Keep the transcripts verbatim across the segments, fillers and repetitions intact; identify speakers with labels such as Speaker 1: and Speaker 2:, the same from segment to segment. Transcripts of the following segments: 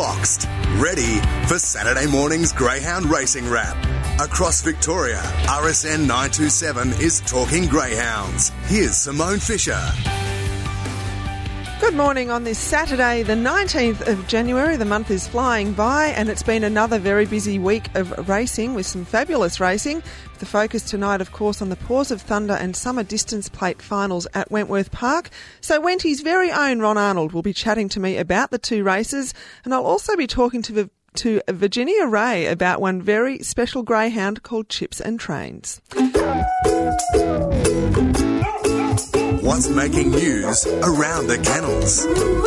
Speaker 1: Boxed, ready for Saturday morning's Greyhound Racing Wrap. Across Victoria, R S N nine two seven is talking greyhounds. Here's Simone Fisher.
Speaker 2: Good morning on this Saturday, the nineteenth of January. The month is flying by and it's been another very busy week of racing with some fabulous racing. The focus tonight, of course, on the Paws of Thunder and Summer Distance Plate finals at Wentworth Park. So Wenty's very own Ron Arnold will be chatting to me about the two races, and I'll also be talking to the to Virginia Ray about one very special greyhound called Chips and Trains.
Speaker 1: What's making news around the kennels?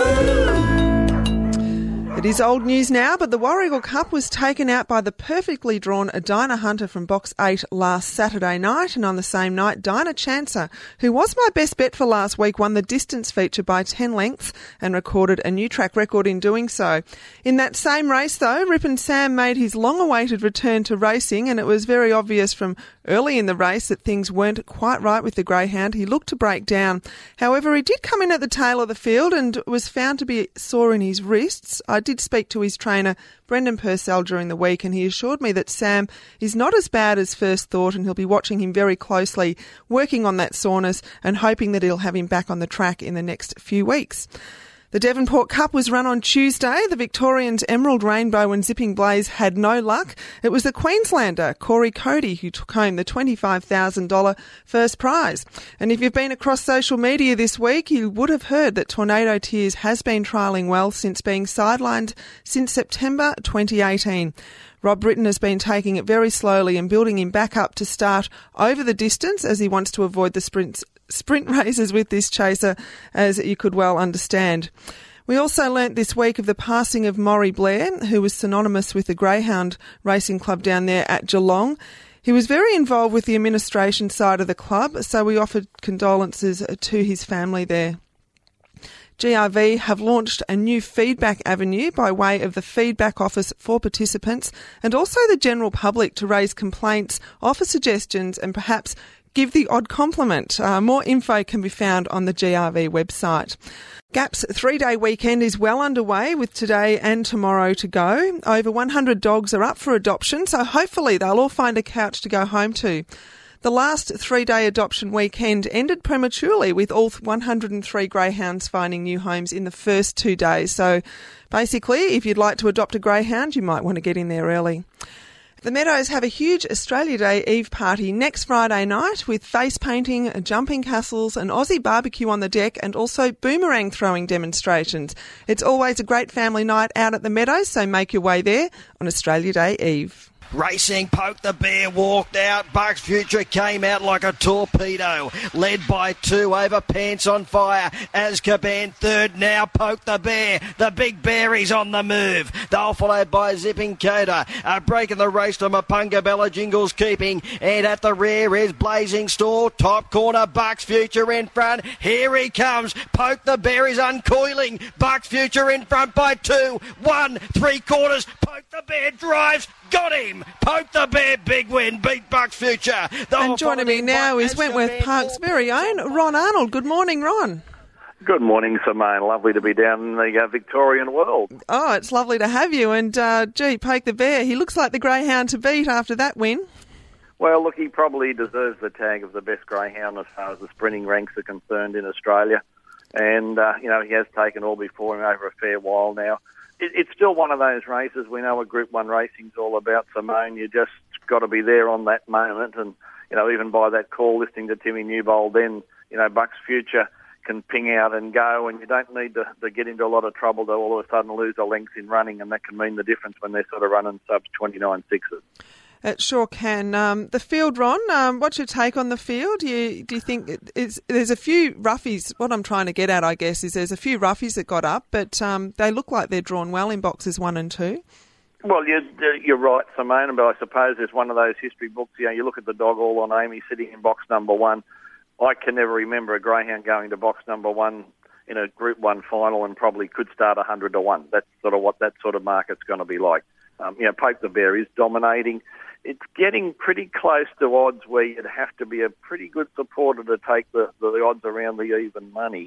Speaker 2: It is old news now, but the Warragul Cup was taken out by the perfectly drawn Dinah Hunter from Box eight last Saturday night, and on the same night, Dinah Chancer, who was my best bet for last week, won the distance feature by ten lengths and recorded a new track record in doing so. In that same race, though, Ripon Sam made his long-awaited return to racing, and it was very obvious from early in the race that things weren't quite right with the greyhound. He looked to break down. However, he did come in at the tail of the field and was found to be sore in his wrists. I did speak to his trainer, Brendan Purcell, during the week, and he assured me that Sam is not as bad as first thought, and he'll be watching him very closely, working on that soreness and hoping that he'll have him back on the track in the next few weeks. The Devonport Cup was run on Tuesday. The Victorians Emerald Rainbow and Zipping Blaze had no luck. It was the Queenslander, Corey Cody, who took home the twenty-five thousand dollars first prize. And if you've been across social media this week, you would have heard that Tornado Tears has been trialling well since being sidelined since September twenty eighteen. Rob Britton has been taking it very slowly and building him back up to start over the distance, as he wants to avoid the sprints sprint races with this chaser, as you could well understand. We also learnt this week of the passing of Maury Blair, who was synonymous with the Greyhound Racing Club down there at Geelong. He was very involved with the administration side of the club, so we offered condolences to his family there. G R V have launched a new feedback avenue by way of the feedback office for participants and also the general public to raise complaints, offer suggestions and perhaps give the odd compliment. Uh, more info can be found on the G R V website. GAP's three-day weekend is well underway with today and tomorrow to go. Over one hundred dogs are up for adoption, so hopefully they'll all find a couch to go home to. The last three-day adoption weekend ended prematurely with all one hundred three greyhounds finding new homes in the first two days. So basically, if you'd like to adopt a greyhound, you might want to get in there early. The Meadows have a huge Australia Day Eve party next Friday night with face painting, jumping castles, an Aussie barbecue on the deck and also boomerang throwing demonstrations. It's always a great family night out at the Meadows, so make your way there on Australia Day Eve.
Speaker 3: Racing, Poke the Bear walked out. Bucks Future came out like a torpedo. Led by two over Pants on Fire. Azkaban third now. Poke the Bear. The Big Bear is on the move. They'll followed by Zipping Coda. Uh, breaking the race to Mapunga Bella Jingles keeping. And at the rear is Blazing Store. Top corner, Bucks Future in front. Here he comes. Poke the Bear is uncoiling. Bucks Future in front by two. One, three quarters. Poke the Bear drives. Got him! Poke the Bear, big win, beat Bucks Future. They'll
Speaker 2: and joining me now is Wentworth Park's very own Ron Arnold. Good morning, Ron.
Speaker 4: Good morning, Simone. Lovely to be down in the uh, Victorian world.
Speaker 2: Oh, it's lovely to have you. And, uh, gee, Poke the Bear, he looks like the greyhound to beat after that win.
Speaker 4: Well, look, he probably deserves the tag of the best greyhound as far as the sprinting ranks are concerned in Australia. And, uh, you know, he has taken all before him over a fair while now. It's still one of those races. We know what Group one racing's all about, Simone. You just got to be there on that moment. And, you know, even by that call, listening to Timmy Newbold, then, you know, Bucks Future can ping out and go, and you don't need to, to get into a lot of trouble to all of a sudden lose a length in running, and that can mean the difference when they're sort of running sub twenty-nine sixes.
Speaker 2: It sure can. Um, the field, Ron, um, what's your take on the field? You, do you think it, it's, there's a few roughies? What I'm trying to get at, I guess, is there's a few roughies that got up, but um, they look like they're drawn well in boxes one and two.
Speaker 4: Well, you're, you're right, Simone, but I suppose there's one of those history books. You know, you look at the dog All on Amy sitting in box number one. I can never remember a greyhound going to box number one in a Group one final and probably could start one hundred to one. That's sort of what that sort of market's going to be like. Um, you know, Poke the Bear is dominating. It's getting pretty close to odds where you'd have to be a pretty good supporter to take the, the odds around the even money.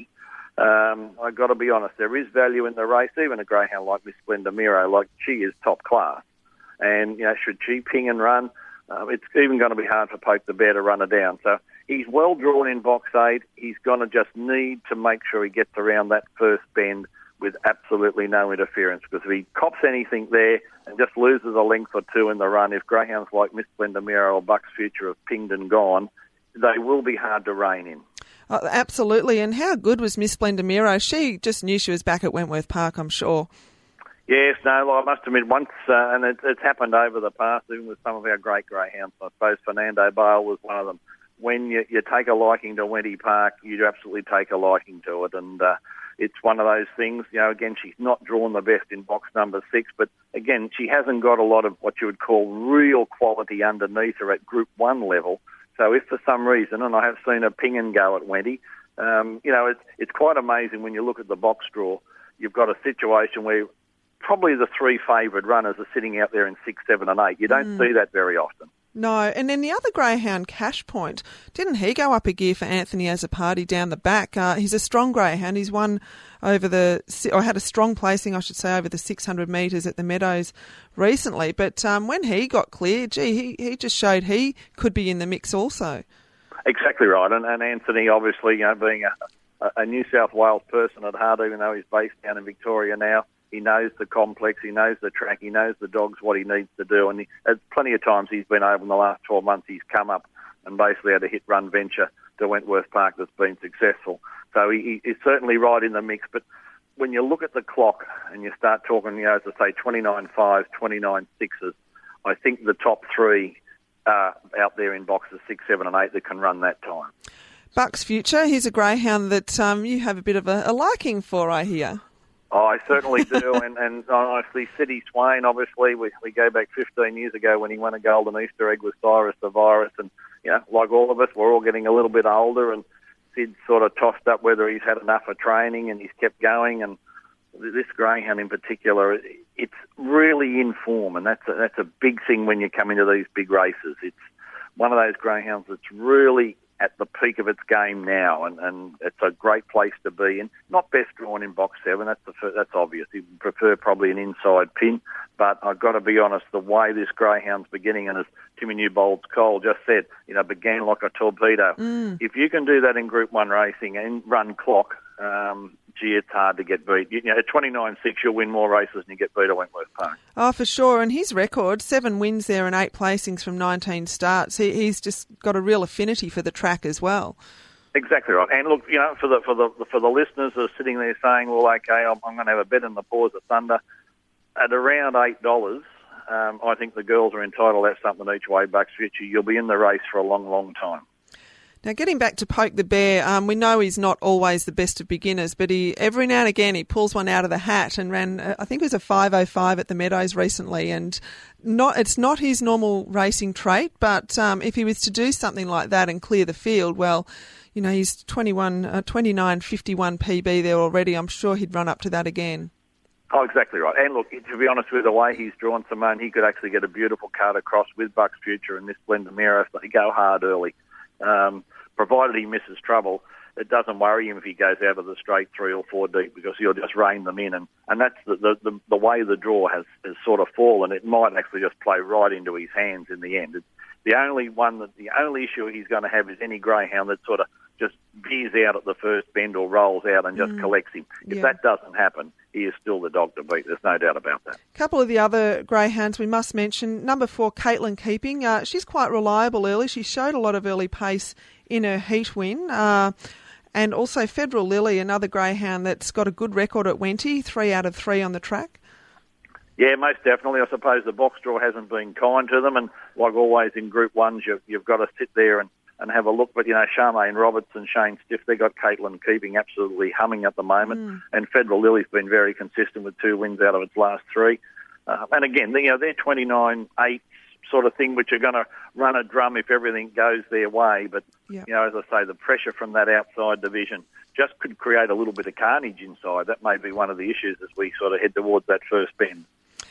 Speaker 4: Um, I've got to be honest, there is value in the race. Even a greyhound like Miss Splendor Miro, like she is top class. And, you know, should she ping and run, um, it's even going to be hard for Poke the Bear to run her down. So he's well drawn in box eight. He's going to just need to make sure he gets around that first bend with absolutely no interference, because if he cops anything there and just loses a length or two in the run, if greyhounds like Miss Splendor Miro or Buck's Future have pinged and gone, they will be hard to rein in.
Speaker 2: Oh, absolutely. And how good was Miss Splendor Miro? She just knew she was back at Wentworth Park, I'm sure.
Speaker 4: Yes, no, I must admit once, uh, and it, it's happened over the past, even with some of our great greyhounds. I suppose Fernando Bale was one of them. When you, you take a liking to Wenty Park, you absolutely take a liking to it. And uh, it's one of those things, you know, again, she's not drawn the best in box number six, but again, she hasn't got a lot of what you would call real quality underneath her at Group one level. So if for some reason, and I have seen her ping and go at Wenty, um, you know, it's, it's quite amazing when you look at the box draw. You've got a situation where probably the three favoured runners are sitting out there in six, seven and eight. You don't mm. see that very often.
Speaker 2: No, and then the other greyhound, Cash Point, didn't he go up a gear for Anthony Azzopardi down the back? Uh, he's a strong greyhound. He's won over the, or had a strong placing, I should say, over the six hundred metres at the Meadows recently. But um, when he got clear, gee, he, he just showed he could be in the mix also.
Speaker 4: Exactly right. And, and Anthony, obviously, you know, being a, a New South Wales person at heart, even though he's based down in Victoria now, he knows the complex, he knows the track, he knows the dogs, what he needs to do. And he, plenty of times he's been able in the last twelve months, he's come up and basically had a hit-run venture to Wentworth Park that's been successful. So he, he's certainly right in the mix. But when you look at the clock and you start talking, you know, as I say, twenty-nine fives, twenty-nine sixes, I think the top three are out there in boxes six, seven and eight that can run that time.
Speaker 2: Buck's Future, he's a greyhound that um, you have a bit of a, a liking for, I hear.
Speaker 4: Oh, I certainly do, and, and honestly, City Swain, obviously, we, we go back fifteen years ago when he won a golden Easter egg with Cyrus the Virus, and, you know, like all of us, we're all getting a little bit older, and Sid's sort of tossed up whether he's had enough of training, and he's kept going, and this greyhound in particular, it's really in form, and that's a, that's a big thing when you come into these big races. It's one of those greyhounds that's really at the peak of its game now, and, and it's a great place to be in. Not best drawn in box seven, that's the first, that's obvious. You prefer probably an inside pin, but I've got to be honest, the way this greyhound's beginning, and as Timmy Newbold's Cole just said, you know, began like a torpedo.
Speaker 2: Mm.
Speaker 4: If you can do that in Group one racing and run clock, um, gee, it's hard to get beat. You know, at twenty-nine six, you'll win more races than you get beat at Wentworth Park.
Speaker 2: Oh, for sure. And his record, seven wins there and eight placings from nineteen starts. He, he's just got a real affinity for the track as well.
Speaker 4: Exactly right. And look, you know, for the for the for the listeners who are sitting there saying, well, okay, I'm, I'm going to have a bet in the Paws of Thunder at around eight dollars. Um, I think the girls are entitled to have something each way. Bucks Future, you'll be in the race for a long, long time.
Speaker 2: Now, getting back to Poke the Bear, um, we know he's not always the best of beginners, but he every now and again he pulls one out of the hat and ran, uh, I think it was a five oh five at the Meadows recently, and not it's not his normal racing trait, but um, if he was to do something like that and clear the field, well, you know, he's twenty-one, uh, twenty-nine fifty-one P B there already. I'm sure he'd run up to that again.
Speaker 4: Oh, exactly right. And look, to be honest with the way he's drawn Simone, he could actually get a beautiful card across with Bucks Future and Miss Splendor Miro if they go hard early. Um, provided he misses trouble, it doesn't worry him if he goes out of the straight three or four deep, because he'll just rein them in. And, and that's the, the, the, the way the draw has, has sort of fallen. It might actually just play right into his hands in the end. It's the only one that the only issue he's going to have is any greyhound that sort of just veers out at the first bend or rolls out and just mm. collects him. If
Speaker 2: yeah.
Speaker 4: that doesn't happen, he is still the dog to beat. There's no doubt about that.
Speaker 2: A couple of the other greyhounds we must mention. Number four, Caitlin Keeping. Uh, she's quite reliable early. She showed a lot of early pace in her heat win. Uh, and also Federal Lily, another greyhound that's got a good record at Wenty, three out of three on the track.
Speaker 4: Yeah, most definitely. I suppose the box draw hasn't been kind to them, and like always in Group Ones, you've, you've got to sit there and, and have a look. But, you know, Charmaine Roberts and Shane Stiff, they've got Caitlin Keeping absolutely humming at the moment, mm. and Federal Lily's been very consistent with two wins out of its last three. Uh, and again, you know, they're twenty-nine eight sort of thing, which are going to run a drum if everything goes their way. But, yep. you know, as I say, the pressure from that outside division just could create a little bit of carnage inside. That may be one of the issues as we sort of head towards that first bend.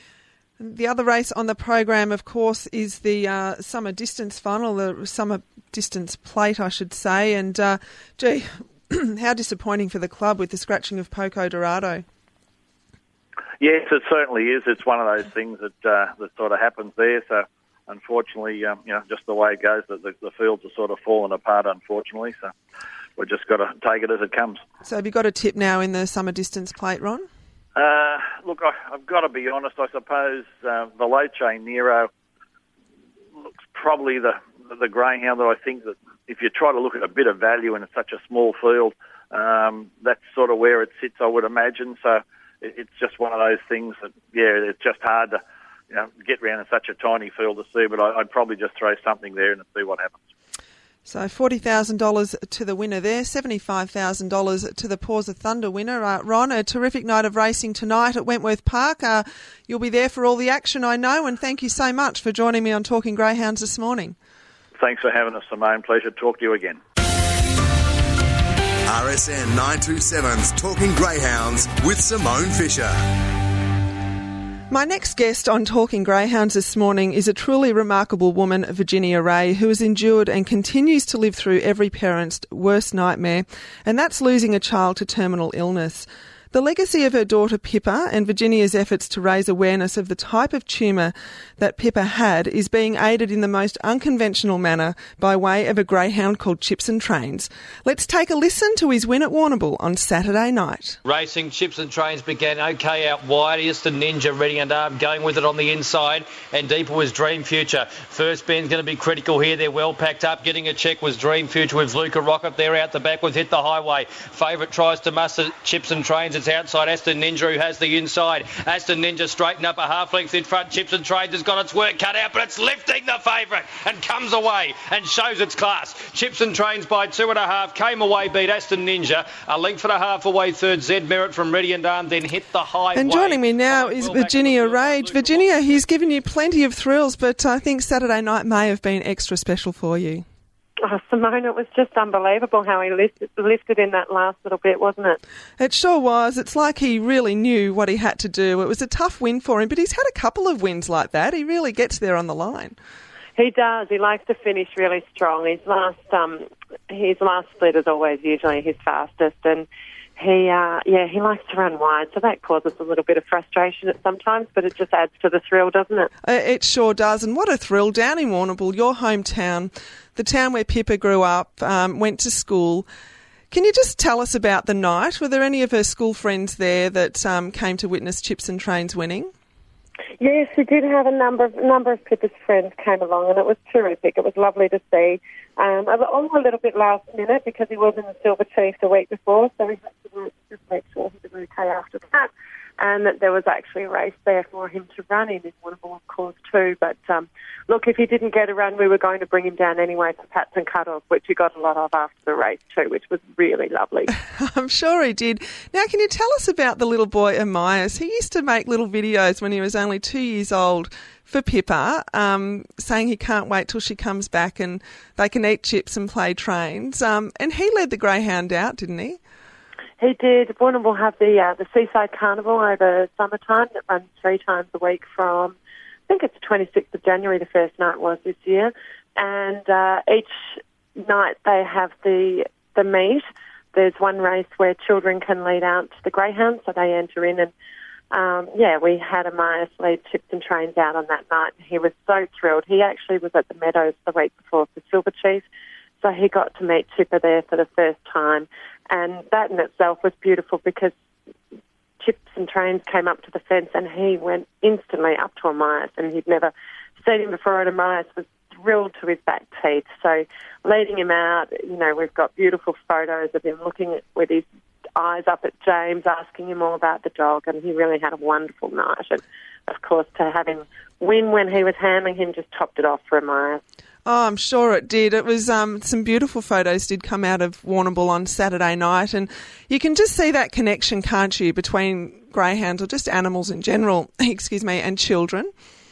Speaker 2: The other race on the program, of course, is the uh, summer distance final, the summer distance plate, I should say. And, uh, gee, how disappointing for the club with the scratching of Poco Dorado.
Speaker 4: Yes, it certainly is. It's one of those things that uh, that sort of happens there. So, unfortunately, um, you know, just the way it goes, the, the, the fields are sort of falling apart, unfortunately. So, we've just got to take it as it comes.
Speaker 2: So, have you got a tip now in the summer distance plate, Ron?
Speaker 4: Uh, look, I, I've got to be honest. I suppose uh, the Loche Nero looks probably the the greyhound that I think that if you try to look at a bit of value in such a small field, um, that's sort of where it sits, I would imagine. So it, it's just one of those things that, yeah, it's just hard to you know, get around in such a tiny field to see, but I, I'd probably just throw something there and see what happens.
Speaker 2: So forty thousand dollars to the winner there, seventy-five thousand dollars to the Paws of Thunder winner. Uh, Ron, a terrific night of racing tonight at Wentworth Park. Uh, you'll be there for all the action, I know, and thank you so much for joining me on Talking Greyhounds this morning.
Speaker 4: Thanks for having us, Simone. Pleasure to talk to you again.
Speaker 1: R S N nine twenty-seven's Talking Greyhounds with Simone Fisher.
Speaker 2: My next guest on Talking Greyhounds this morning is a truly remarkable woman, Virginia Ray, who has endured and continues to live through every parent's worst nightmare, and that's losing a child to terminal illness. The legacy of her daughter Pippa and Virginia's efforts to raise awareness of the type of tumour that Pippa had is being aided in the most unconventional manner by way of a greyhound called Chips and Trains. Let's take a listen to his win at Warrnambool on Saturday night.
Speaker 5: Racing Chips and Trains began okay out wide. Easton Ninja ready and armed, going with it on the inside, and deeper was Dream Future. First Ben's going to be critical here. They're well packed up. Getting a check was Dream Future with Luca Rocket there out the back with Hit the Highway. Favourite tries to muster Chips and Trains. It's outside Aston Ninja who has the inside. Aston Ninja straighten up a half length in front. Chips and Trains has got its work cut out, but it's lifting the favourite and comes away and shows its class. Chips and Trains by two and a half came away, beat Aston Ninja. A length and a half away third, Zed Merritt from Ready and Armed, then Hit the Highway.
Speaker 2: And joining me now is Virginia Rage. Virginia, he's given you plenty of thrills, but I think Saturday night may have been extra special for you.
Speaker 6: Oh, Simone, it was just unbelievable how he lifted, lifted in that last little bit, wasn't it?
Speaker 2: It sure was. It's like he really knew what he had to do. It was a tough win for him, but he's had a couple of wins like that. He really gets there on the line.
Speaker 6: He does. He likes to finish really strong. His last, um, his last split is always usually his fastest, and he, uh, yeah, he likes to run wide, so that causes a little bit of frustration at sometimes, but it just adds to the thrill, doesn't it?
Speaker 2: Uh, it sure does, and what a thrill down in Warrnambool, your hometown, the town where Pippa grew up, um, went to school. Can you just tell us about the night? Were there any of her school friends there that um, came to witness Chips and Trains winning?
Speaker 6: Yes, we did have a number of number of Pippa's friends came along, and it was terrific. It was lovely to see. Um, all a little bit last minute because he was in the Silver Chief the week before, so we had to just make sure he was okay after that, and that there was actually a race there for him to run in in Warrnambool, of course, too. But um, look, if he didn't get a run, we were going to bring him down anyway for pats and cuddles, which he got a lot of after the race too, which was really lovely.
Speaker 2: I'm sure he did. Now, can you tell us about the little boy Amias? He used to make little videos when he was only two years old for Pippa, um, saying he can't wait till she comes back and they can eat chips and play trains. Um, and he led the greyhound out, didn't he?
Speaker 6: He did. Warrnambool will have the uh, the Seaside Carnival over summertime that runs three times a week from, I think it's the twenty-sixth of January, the first night was this year. And uh, each night they have the the meet. There's one race where children can lead out the greyhounds, so they enter in. And, um, yeah, we had Amias lead Chips and Trains out on that night. He was so thrilled. He actually was at the Meadows the week before for Silver Chief, so he got to meet Chipper there for the first time. And that in itself was beautiful because Chips and Trains came up to the fence and he went instantly up to Amias, and he'd never seen him before, and Amias was thrilled to his back teeth. So leading him out, you know, we've got beautiful photos of him looking at, with his eyes up at James, asking him all about the dog, and he really had a wonderful night. And, of course, to have him win when he was handling him just topped it off for Amias.
Speaker 2: Oh, I'm sure it did. It was um, some beautiful photos did come out of Warrnambool on Saturday night, and you can just see that connection, can't you, between greyhounds or just animals in general, excuse me, and children.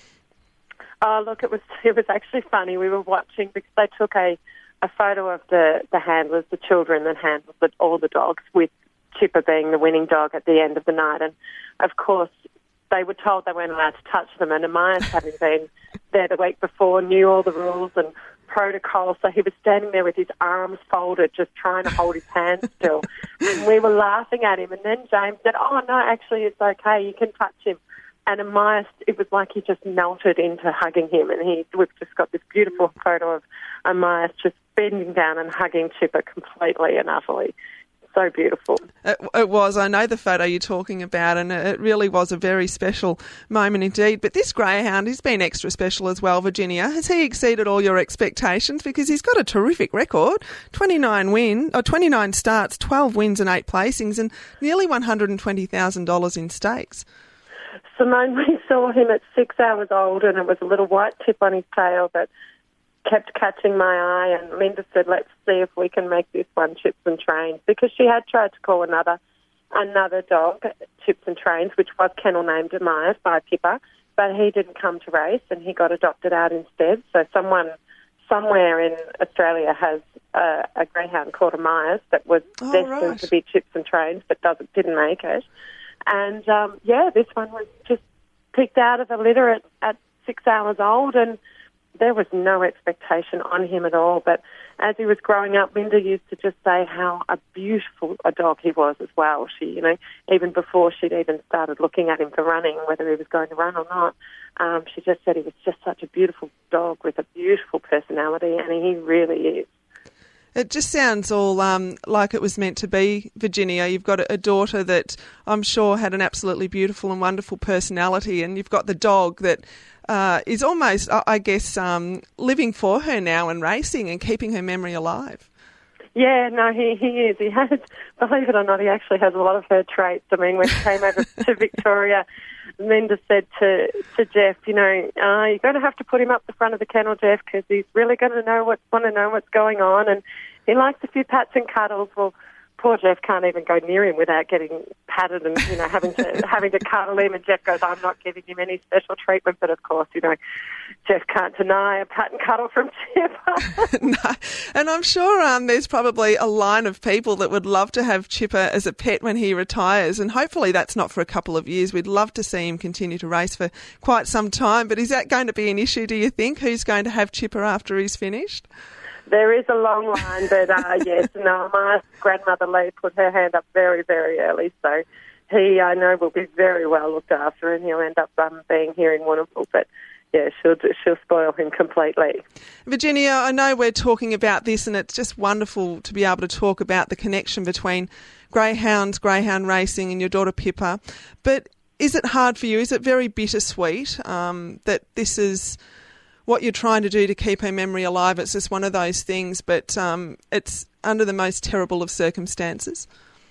Speaker 6: Oh, look, it was it was actually funny. We were watching because they took a, a photo of the, the handlers, the children that handled the, all the dogs, with Chipper being the winning dog at the end of the night. And, of course, they were told they weren't allowed to touch them, and Amias, having been there the week before, knew all the rules and protocol, so he was standing there with his arms folded, just trying to hold his hands still. And we were laughing at him, and then James said, oh, no, actually, it's okay, you can touch him. And Amias, it was like he just melted into hugging him, and he we've just got this beautiful photo of Amias just bending down and hugging Chipper completely and utterly. So beautiful.
Speaker 2: It, it was. I know the photo you're talking about, and it really was a very special moment indeed. But this greyhound, he's been extra special as well, Virginia. Has he exceeded all your expectations? Because he's got a terrific record, twenty-nine win, or twenty-nine starts, twelve wins and eight placings, and nearly one hundred twenty thousand dollars in stakes.
Speaker 6: Simone, we saw him at six hours old, and it was a little white tip on his tail that kept catching my eye, and Linda said, let's see if we can make this one Chips and Trains, because she had tried to call another another dog Chips and Trains, which was kennel named Amias by Pippa, but he didn't come to race and he got adopted out instead. So someone somewhere in Australia has a, a greyhound called Amias that was
Speaker 2: oh,
Speaker 6: destined
Speaker 2: right.
Speaker 6: to be Chips and Trains but doesn't, didn't make it. And, um, yeah, this one was just picked out of a litter at, at six hours old, and there was no expectation on him at all. But as he was growing up, Linda used to just say how a beautiful a dog he was as well. She, you know, even before she'd even started looking at him for running, whether he was going to run or not, um, she just said he was just such a beautiful dog with a beautiful personality, and he really is.
Speaker 2: It just sounds all um, like it was meant to be, Virginia. You've got a daughter that I'm sure had an absolutely beautiful and wonderful personality, and you've got the dog that uh, is almost, I guess, um, living for her now and racing and keeping her memory alive.
Speaker 6: Yeah, no, he, he is. He has, believe it or not, he actually has a lot of her traits. I mean, when he came over to Victoria, Linda said to, to Jeff, you know, uh, you're going to have to put him up the front of the kennel, Jeff, because he's really going to know what, want to know what's going on, and he likes a few pats and cuddles. Well, poor Jeff can't even go near him without getting patted and, you know, having to having to cuddle him. And Jeff goes, I'm not giving him any special treatment. But, of course, you know, Jeff can't deny a pat and cuddle from Chipper.
Speaker 2: No. And I'm sure um, there's probably a line of people that would love to have Chipper as a pet when he retires. And hopefully that's not for a couple of years. We'd love to see him continue to race for quite some time. But is that going to be an issue, do you think? Who's going to have Chipper after he's finished?
Speaker 6: There is a long line, but uh, yes, no, my grandmother Lee put her hand up very, very early, so he, I know, will be very well looked after, and he'll end up um, being here in Warrnambool, but yeah, she'll, she'll spoil him completely.
Speaker 2: Virginia, I know we're talking about this, and it's just wonderful to be able to talk about the connection between greyhounds, greyhound racing, and your daughter Pippa, but is it hard for you? Is it very bittersweet um, that this is what you're trying to do to keep her memory alive? It's just one of those things, but um, it's under the most terrible of circumstances.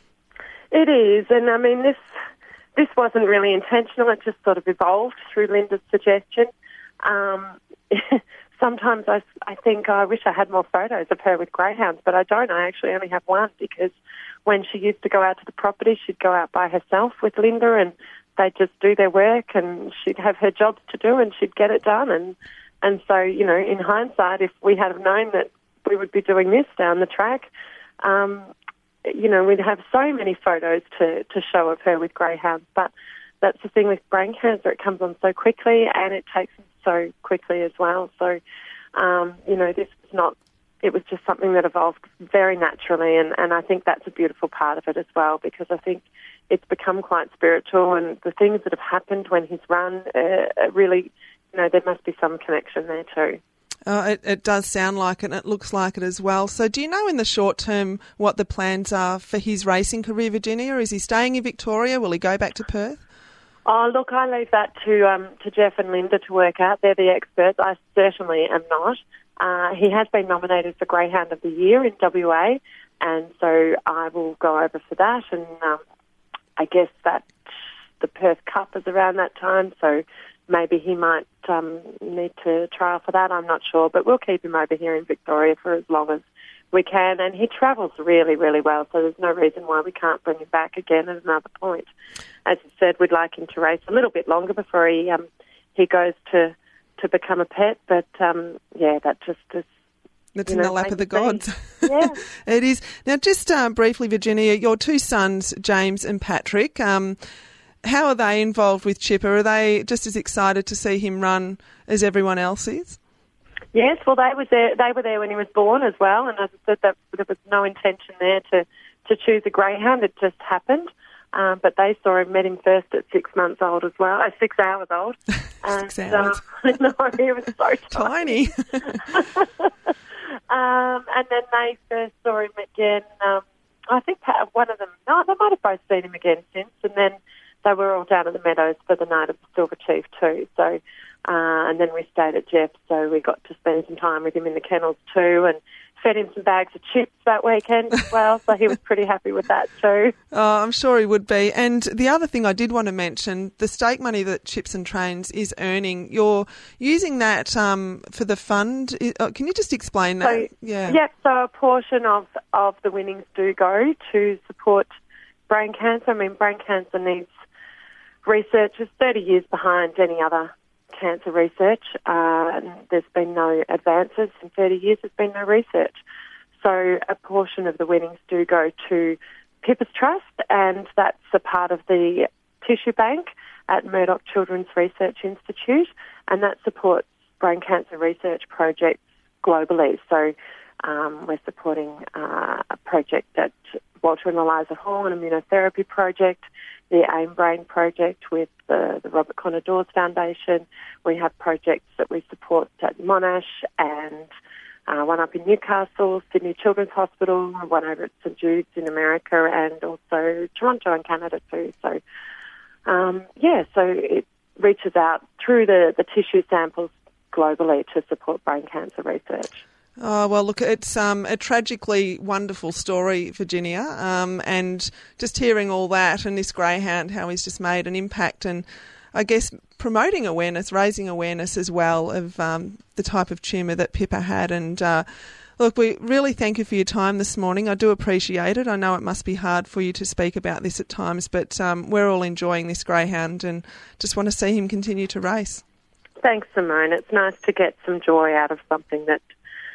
Speaker 6: It is, and I mean, this this wasn't really intentional. It just sort of evolved through Linda's suggestion. Um, sometimes I, I think I wish I had more photos of her with greyhounds, but I don't. I actually only have one, because when she used to go out to the property, she'd go out by herself with Linda, and they'd just do their work, and she'd have her jobs to do, and she'd get it done. And And so, you know, in hindsight, if we had have known that we would be doing this down the track, um, you know, we'd have so many photos to, to show of her with greyhounds. But that's the thing with brain cancer. It comes on so quickly, and it takes so quickly as well. So, um, you know, this was not, it was just something that evolved very naturally. And, and I think that's a beautiful part of it as well, because I think it's become quite spiritual, and the things that have happened when he's run uh, really, you know, there must be some connection there too.
Speaker 2: Uh, it, it does sound like it, and it looks like it as well. So do you know in the short term what the plans are for his racing career, Virginia? Is he staying in Victoria? Will he go back to Perth?
Speaker 6: Oh, look, I leave that to um, to Jeff and Linda to work out. They're the experts. I certainly am not. Uh, he has been nominated for Greyhound of the Year in W A, and so I will go over for that. And um, I guess that the Perth Cup is around that time, so maybe he might um, need to trial for that, I'm not sure. But we'll keep him over here in Victoria for as long as we can. And he travels really, really well, so there's no reason why we can't bring him back again at another point. As I said, we'd like him to race a little bit longer before he um, he goes to, to become a pet. But, um, yeah, that just is...
Speaker 2: It's
Speaker 6: you
Speaker 2: in
Speaker 6: know,
Speaker 2: the lap of the gods.
Speaker 6: Yeah.
Speaker 2: It is. Now, just uh, briefly, Virginia, your two sons, James and Patrick, um, how are they involved with Chipper? Are they just as excited to see him run as everyone else is?
Speaker 6: Yes, well, they were there. They were there when he was born as well, and as I said, that there was no intention there to, to choose a greyhound. It just happened. Um, but they saw him, met him first at six months old as well, uh, six hours old. And,
Speaker 2: six hours.
Speaker 6: Uh, no, he was so
Speaker 2: tiny.
Speaker 6: um, and then they first saw him again. Um, I think one of them, no, they might have both seen him again since. And then they were all down at the Meadows for the night of the Silver Chief too. So, uh, and then we stayed at Jeff's, so we got to spend some time with him in the kennels too, and fed him some bags of chips that weekend as well, so he was pretty happy with that too.
Speaker 2: Oh, I'm sure he would be. And the other thing I did want to mention, the stake money that Chips and Trains is earning, you're using that um, for the fund. Can you just explain that?
Speaker 6: So,
Speaker 2: yeah.
Speaker 6: Yep, so a portion of, of the winnings do go to support brain cancer. I mean, brain cancer needs research. It's thirty years behind any other cancer research. Uh, and there's been no advances in thirty years. There's been no research. So a portion of the winnings do go to Pippa's Trust, and that's a part of the tissue bank at Murdoch Children's Research Institute, and that supports brain cancer research projects globally. So um, we're supporting uh, a project at Walter and Eliza Hall, an immunotherapy project, the AIM Brain project with the, the Robert Connor Dawes Foundation. We have projects that we support at Monash and uh, one up in Newcastle, Sydney Children's Hospital, one over at St Jude's in America, and also Toronto and Canada too. So, um, yeah, so it reaches out through the, the tissue samples globally to support brain cancer research.
Speaker 2: Oh, well, look, it's um, a tragically wonderful story, Virginia, um, and just hearing all that and this greyhound, how he's just made an impact, and I guess promoting awareness, raising awareness as well of um, the type of tumour that Pippa had. And uh, look, we really thank you for your time this morning. I do appreciate it. I know it must be hard for you to speak about this at times, but um, we're all enjoying this greyhound and just want to see him continue to race.
Speaker 6: Thanks, Simone. It's nice to get some joy out of something that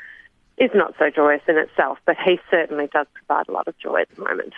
Speaker 6: is not so joyous in itself, but he certainly does provide a lot of joy at the moment.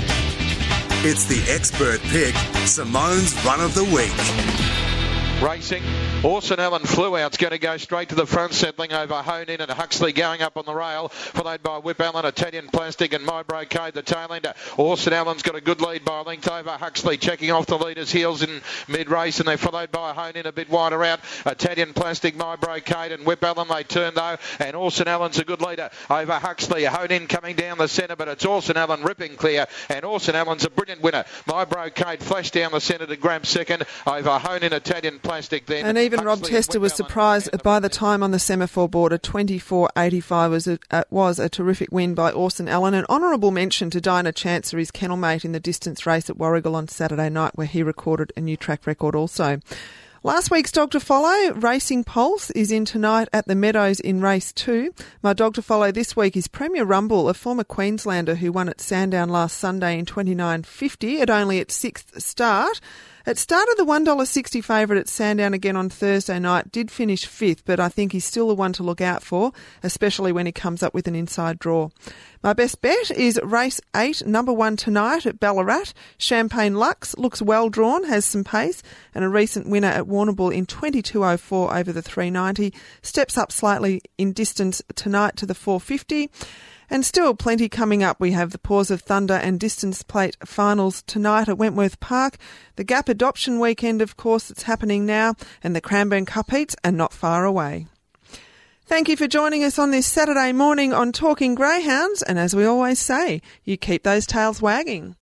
Speaker 1: It's the expert pick, Simone's Run of the Week.
Speaker 7: Racing. Orson Allen flew out. It's going to go straight to the front, settling over Honin and Huxley going up on the rail, followed by Whip Allen, Italian Plastic and My Brocade, the tail ender. Orson Allen's got a good lead by a length over Huxley, checking off the leader's heels in mid-race, and they're followed by Honin a bit wider out. Italian Plastic, My Brocade and Whip Allen, they turn though, and Orson Allen's a good leader over Huxley. Honin coming down the centre, but it's Orson Allen ripping clear, and Orson Allen's a brilliant winner. My Brocade flashed down the centre to grab second over Honin, Italian Plastic then.
Speaker 2: And even Rob Tester was surprised by the time on the semaphore board. A twenty-four eighty-five was a, uh, was a terrific win by Orson Allen. An honourable mention to Dinah Chancer, his kennel mate in the distance race at Warragul on Saturday night, where he recorded a new track record also. Last week's Dog to Follow, Racing Pulse, is in tonight at the Meadows in race two. My Dog to Follow this week is Premier Rumble, a former Queenslander who won at Sandown last Sunday in twenty-nine fifty at only its sixth start. It started the one dollar sixty favourite at Sandown again on Thursday night, did finish fifth, but I think he's still the one to look out for, especially when he comes up with an inside draw. My best bet is race eight, number one tonight at Ballarat. Champagne Lux looks well drawn, has some pace, and a recent winner at Warrnambool in twenty-two oh four over the three ninety. Steps up slightly in distance tonight to the four fifty. And still plenty coming up. We have the Paws of Thunder and Distance Plate finals tonight at Wentworth Park. The Gap Adoption Weekend, of course, that's happening now. And the Cranbourne Cup Heats are not far away. Thank you for joining us on this Saturday morning on Talking Greyhounds. And as we always say, you keep those tails wagging.